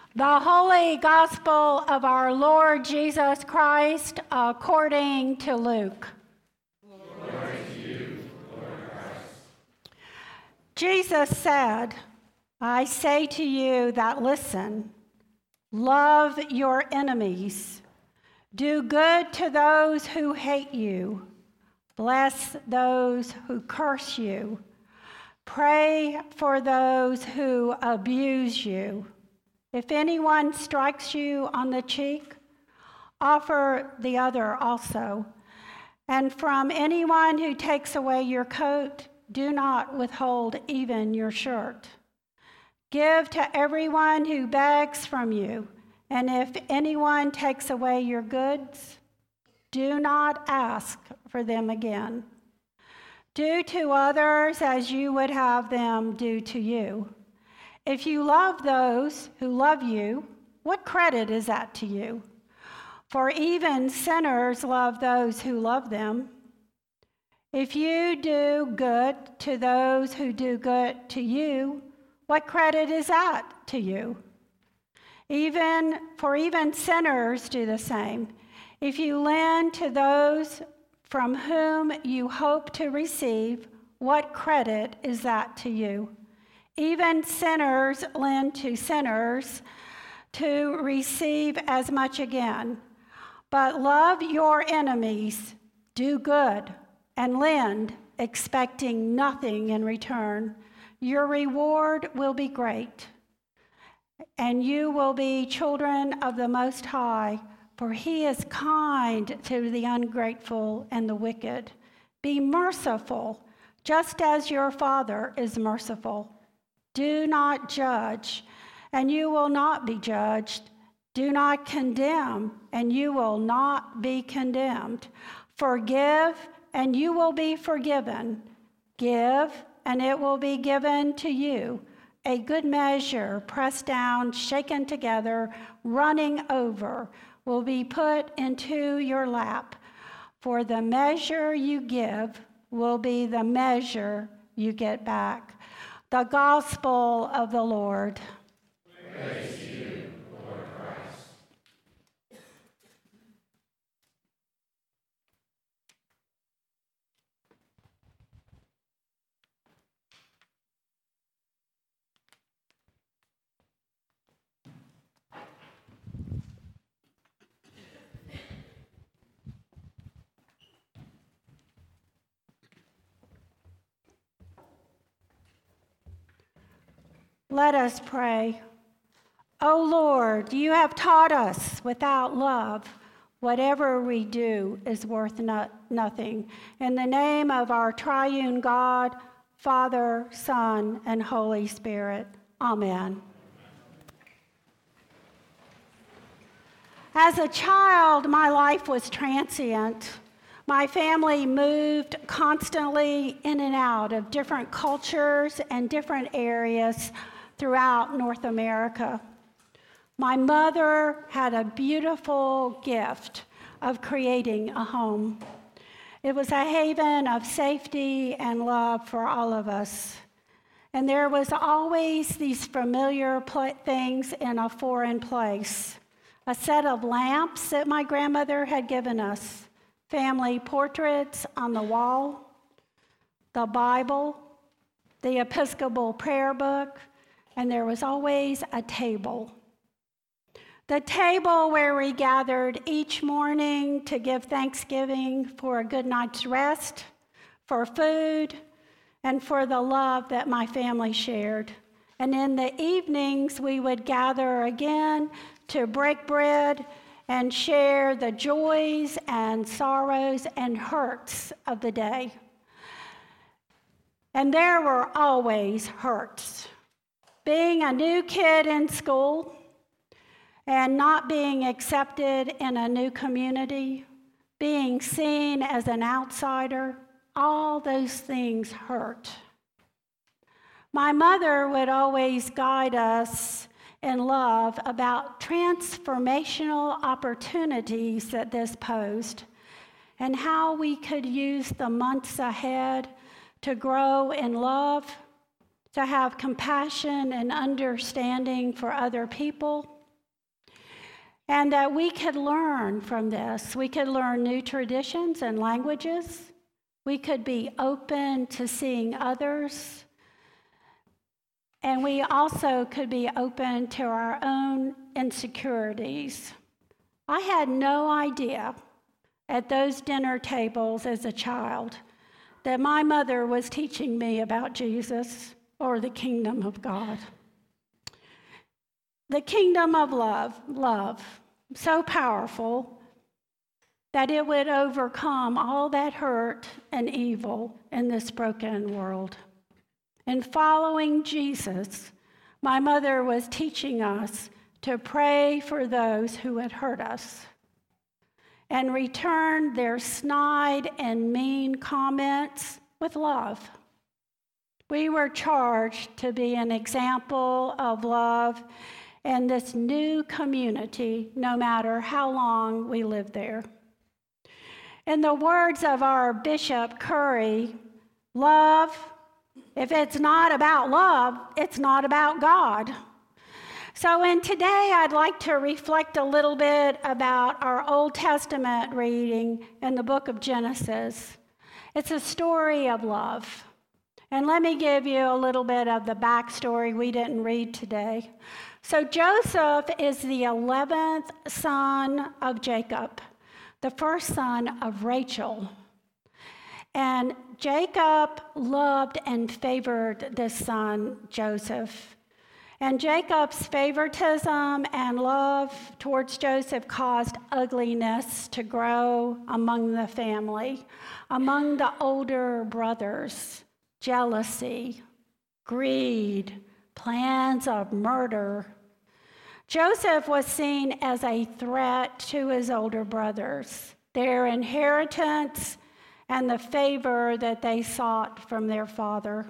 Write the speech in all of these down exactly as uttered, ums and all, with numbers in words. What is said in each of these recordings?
The Holy Gospel of our Lord Jesus Christ according to Luke. Glory to you, Lord Christ. Jesus said, I say to you that listen, love your enemies, do good to those who hate you, bless those who curse you, pray for those who abuse you. If anyone strikes you on the cheek, offer the other also. And from anyone who takes away your coat, do not withhold even your shirt. Give to everyone who begs from you, and if anyone takes away your goods, do not ask for them again. Do to others as you would have them do to you. If you love those who love you, what credit is that to you? For even sinners love those who love them. If you do good to those who do good to you, what credit is that to you? Even for even sinners do the same. If you lend to those from whom you hope to receive, what credit is that to you? Even sinners lend to sinners to receive as much again. But love your enemies, do good, and lend, expecting nothing in return. Your reward will be great, and you will be children of the Most High, for he is kind to the ungrateful and the wicked. Be merciful, just as your Father is merciful. Do not judge, and you will not be judged. Do not condemn, and you will not be condemned. Forgive, and you will be forgiven. Give, and it will be given to you. A good measure, pressed down, shaken together, running over, will be put into your lap. For the measure you give will be the measure you get back. The Gospel of the Lord. Praise to you, Lord Christ. Let us pray. O Lord, you have taught us without love, whatever we do is worth no- nothing. In the name of our triune God, Father, Son, and Holy Spirit. Amen. As a child, my life was transient. My family moved constantly in and out of different cultures and different areas throughout North America. My mother had a beautiful gift of creating a home. It was a haven of safety and love for all of us. And there was always these familiar pl- things in a foreign place. A set of lamps that my grandmother had given us, family portraits on the wall, the Bible, the Episcopal prayer book, and there was always a table. The table where we gathered each morning to give thanksgiving for a good night's rest, for food, and for the love that my family shared. And in the evenings, we would gather again to break bread and share the joys and sorrows and hurts of the day. And there were always hurts. Being a new kid in school and not being accepted in a new community, being seen as an outsider, all those things hurt. My mother would always guide us in love about transformational opportunities that this posed and how we could use the months ahead to grow in love, to have compassion and understanding for other people, and that we could learn from this. We could learn new traditions and languages. We could be open to seeing others. And we also could be open to our own insecurities. I had no idea at those dinner tables as a child that my mother was teaching me about Jesus or the kingdom of God. The kingdom of love, love, so powerful that it would overcome all that hurt and evil in this broken world. In following Jesus, my mother was teaching us to pray for those who had hurt us and return their snide and mean comments with love. We were charged to be an example of love in this new community, no matter how long we lived there. In the words of our Bishop Curry, love, if it's not about love, it's not about God. So in today, I'd like to reflect a little bit about our Old Testament reading in the book of Genesis. It's a story of love. And let me give you a little bit of the backstory we didn't read today. So Joseph is the eleventh son of Jacob, the first son of Rachel. And Jacob loved and favored this son, Joseph. And Jacob's favoritism and love towards Joseph caused ugliness to grow among the family, among the older brothers, jealousy, greed, plans of murder. Joseph was seen as a threat to his older brothers, their inheritance, and the favor that they sought from their father.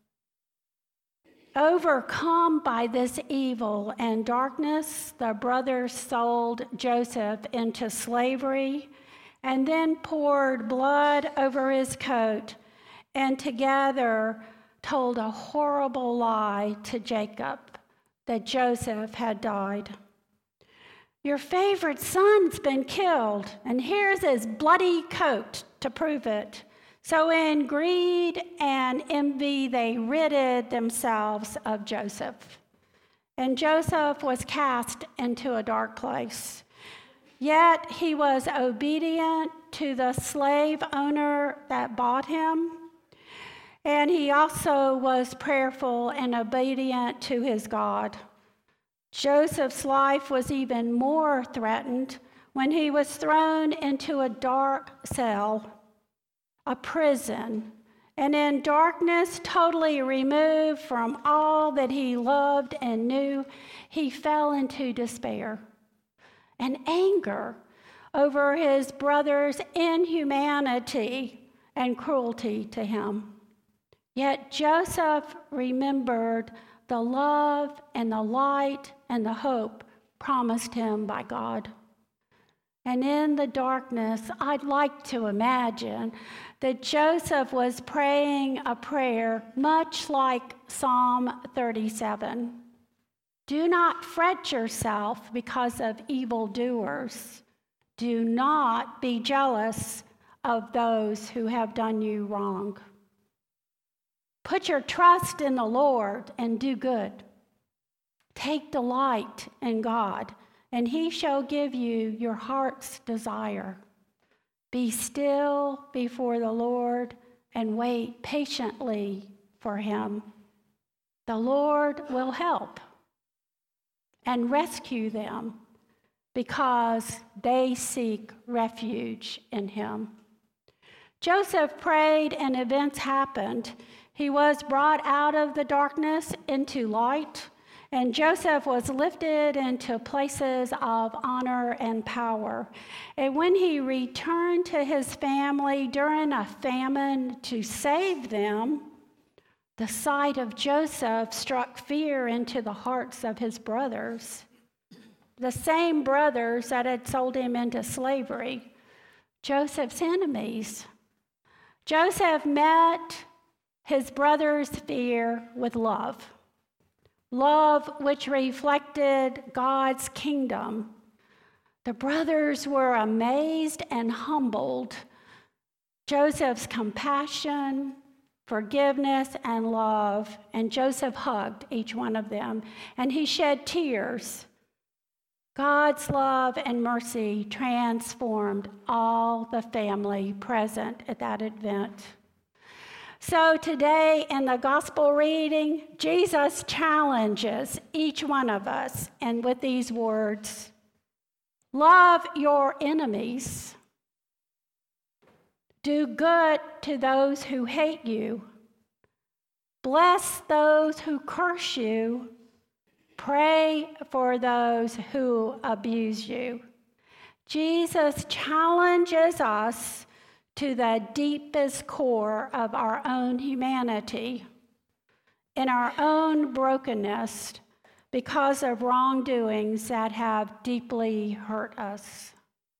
Overcome by this evil and darkness, the brothers sold Joseph into slavery and then poured blood over his coat and together told a horrible lie to Jacob that Joseph had died. Your favorite son's been killed, and here's his bloody coat to prove it. So in greed and envy, they ridded themselves of Joseph. And Joseph was cast into a dark place. Yet he was obedient to the slave owner that bought him. And he also was prayerful and obedient to his God. Joseph's life was even more threatened when he was thrown into a dark cell, a prison, and in darkness, totally removed from all that he loved and knew, he fell into despair and anger over his brother's inhumanity and cruelty to him. Yet Joseph remembered the love and the light and the hope promised him by God. And in the darkness, I'd like to imagine that Joseph was praying a prayer much like Psalm thirty-seven. Do not fret yourself because of evildoers. Do not be jealous of those who have done you wrong. Put your trust in the Lord and do good. Take delight in God, and he shall give you your heart's desire. Be still before the Lord and wait patiently for him. The Lord will help and rescue them because they seek refuge in him. Joseph prayed and events happened. He was brought out of the darkness into light, and Joseph was lifted into places of honor and power. And when he returned to his family during a famine to save them, the sight of Joseph struck fear into the hearts of his brothers, the same brothers that had sold him into slavery, Joseph's enemies. Joseph met his brother's fear with love, love which reflected God's kingdom, The brothers were amazed and humbled. Joseph's compassion, forgiveness, and love, and Joseph hugged each one of them, and he shed tears. God's love and mercy transformed all the family present at that event. So today in the gospel reading, Jesus challenges each one of us, and with these words, love your enemies. Do good to those who hate you. Bless those who curse you. Pray for those who abuse you. Jesus challenges us to the deepest core of our own humanity, in our own brokenness because of wrongdoings that have deeply hurt us.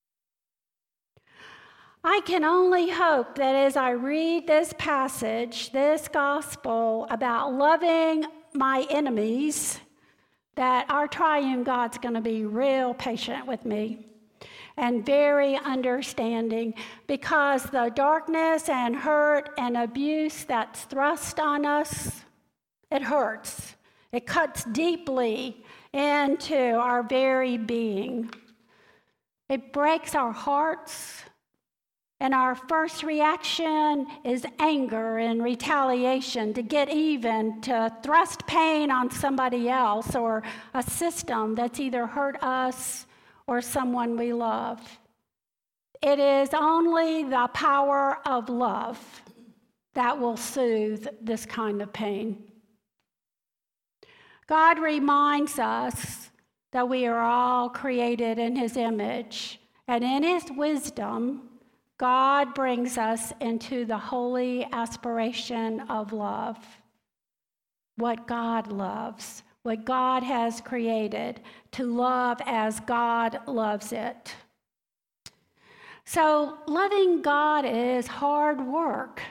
I can only hope that as I read this passage, this gospel about loving my enemies, that our triune God's going to be real patient with me and very understanding, because the darkness and hurt and abuse that's thrust on us, it hurts. It cuts deeply into our very being. It breaks our hearts, and our first reaction is anger and retaliation, to get even, to thrust pain on somebody else or a system that's either hurt us or someone we love. It is only the power of love that will soothe this kind of pain. God reminds us that we are all created in His image, and in His wisdom, God brings us into the holy aspiration of love. What God loves, what God has created, to love as God loves it. So loving God is hard work.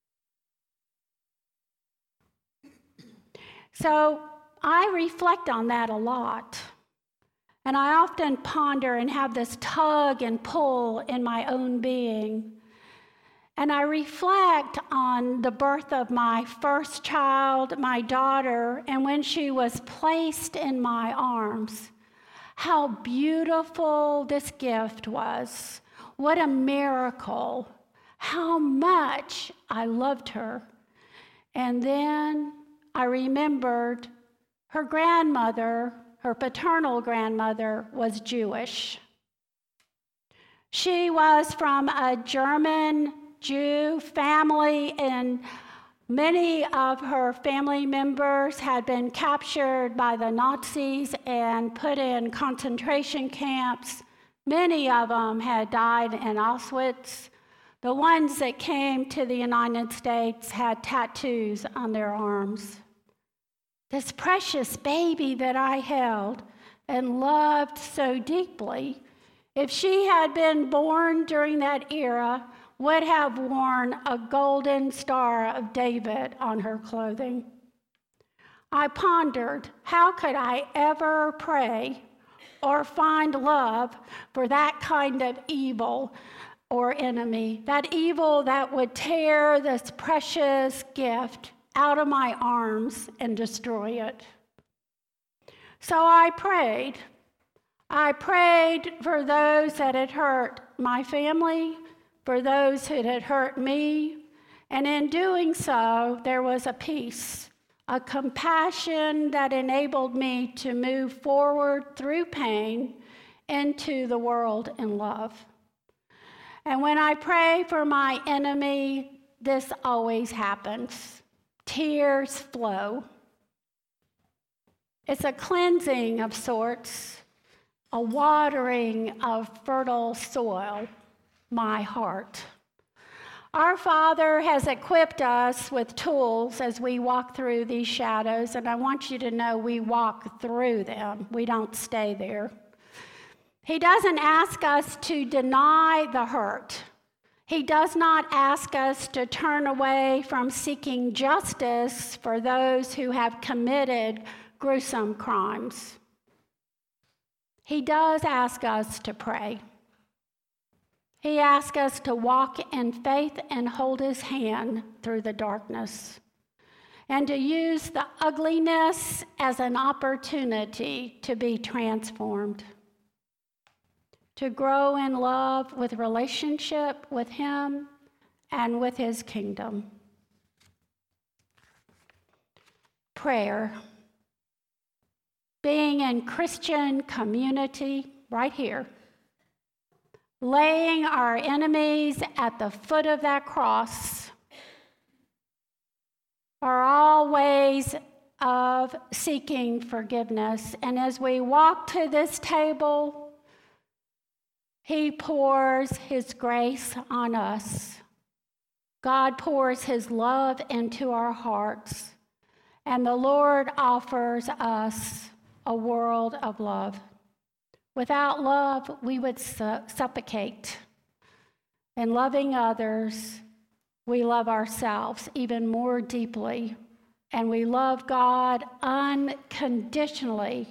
So I reflect on that a lot. And I often ponder and have this tug and pull in my own being. And I reflect on the birth of my first child, my daughter, and when she was placed in my arms, how beautiful this gift was. What a miracle. How much I loved her. And then I remembered her grandmother, her paternal grandmother, was Jewish. She was from a German Jew family, and many of her family members had been captured by the Nazis and put in concentration camps. Many of them had died in Auschwitz. The ones that came to the United States had tattoos on their arms. This precious baby that I held and loved so deeply, if she had been born during that era, would have worn a golden star of David on her clothing. I pondered, how could I ever pray or find love for that kind of evil or enemy, that evil that would tear this precious gift out of my arms and destroy it. So I prayed. I prayed for those that had hurt my family, for those that had hurt me, and in doing so, there was a peace, a compassion that enabled me to move forward through pain into the world in love. And when I pray for my enemy, this always happens. Tears flow. It's a cleansing of sorts, a watering of fertile soil, my heart. Our Father has equipped us with tools as we walk through these shadows, and I want you to know we walk through them. We don't stay there. He doesn't ask us to deny the hurt. He does not ask us to turn away from seeking justice for those who have committed gruesome crimes. He does ask us to pray. He asks us to walk in faith and hold his hand through the darkness, and to use the ugliness as an opportunity to be transformed, to grow in love with relationship with him and with his kingdom. Prayer. Being in Christian community right here, laying our enemies at the foot of that cross, are all ways of seeking forgiveness. And as we walk to this table, he pours his grace on us. God pours his love into our hearts, and the Lord offers us a world of love. Without love, we would su- suffocate. In loving others, we love ourselves even more deeply, and we love God unconditionally.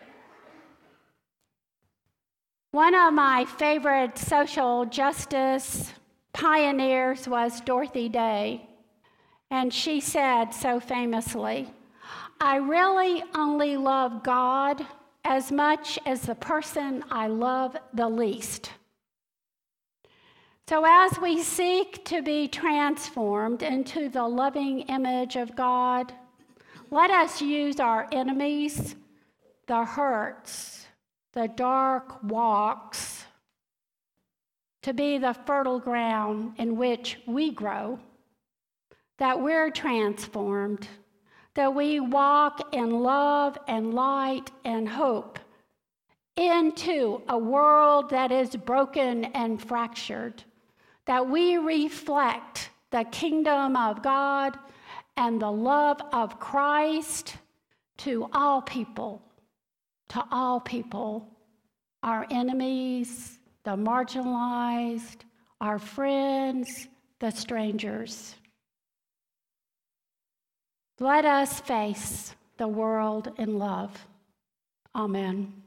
One of my favorite social justice pioneers was Dorothy Day, and she said so famously, "I really only love God as much as the person I love the least." So as we seek to be transformed into the loving image of God, let us use our enemies, the hurts, the dark walks, to be the fertile ground in which we grow, that we're transformed, that we walk in love and light and hope into a world that is broken and fractured, that we reflect the kingdom of God and the love of Christ to all people, to all people, our enemies, the marginalized, our friends, the strangers. Let us face the world in love. Amen.